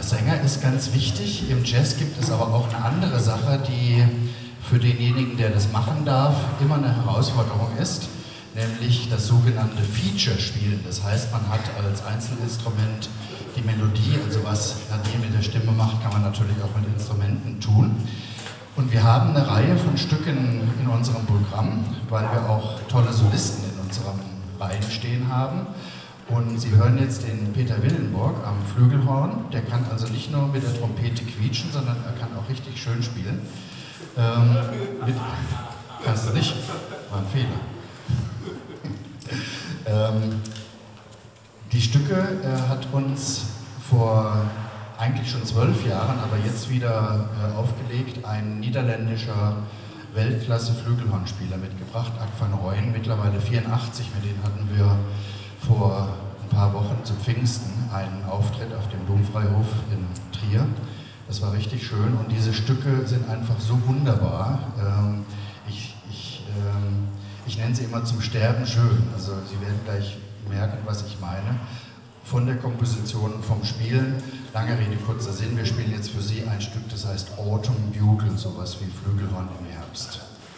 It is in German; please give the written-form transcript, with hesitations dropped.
Sänger ist ganz wichtig. Im Jazz gibt es aber auch eine andere Sache, die für denjenigen, der das machen darf, immer eine Herausforderung ist, nämlich das sogenannte Feature-Spielen. Das heißt, man hat als Einzelinstrument die Melodie, also was Nadine mit der Stimme macht, kann man natürlich auch mit Instrumenten tun. Und wir haben eine Reihe von Stücken in unserem Programm, weil wir auch tolle Solisten in unseren Reihen stehen haben. Und Sie hören jetzt den Peter Willenborg am Flügelhorn. Der kann also nicht nur mit der Trompete quietschen, sondern er kann auch richtig schön spielen. Kannst du nicht? War ein Fehler. Die Stücke hat uns vor eigentlich schon 12 Jahren, aber jetzt wieder aufgelegt, ein niederländischer Weltklasse-Flügelhornspieler mitgebracht, Ak van Rooyen, mittlerweile 84, mit denen hatten wir vor ein paar Wochen zu Pfingsten einen Auftritt auf dem Domfreihof in Trier. Das war richtig schön und diese Stücke sind einfach so wunderbar. Ich nenne sie immer zum Sterben schön, also Sie werden gleich merken, was ich meine. Von der Komposition, vom Spielen, lange Rede, kurzer Sinn, wir spielen jetzt für Sie ein Stück, das heißt Autumn Bugle, sowas wie Flügelhorn im Herbst.